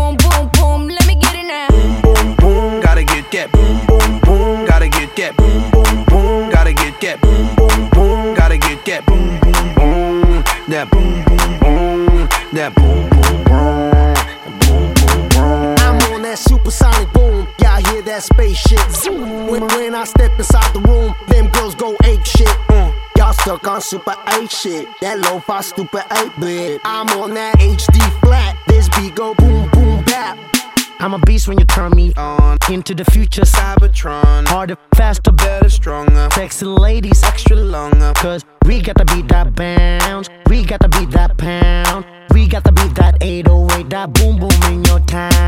boom, boom, boom. Let me get it now. Boom, boom, boom. Gotta get that boom, boom, boom. Gotta get that boom, boom, boom. Gotta get that boom, boom, boom. Gotta get that boom, boom, boom. That boom, boom, boom. That boom, boom, boom. I'm on that supersonic boom. Y'all hear that spaceship zoom. When I step inside the room, them girls go ape shit. Y'all stuck on super 8 shit. That lo-fi stupid 8-bit. I'm on that HD flat. This beat go boom, boom, bap. I'm a beast when you turn me on. Into the future, Cybertron. Harder, faster, better, stronger. Sexy ladies, extra longer. Cause we got to beat that bounce. We got to beat that pound. We got to beat that 808, that boom boom in your town.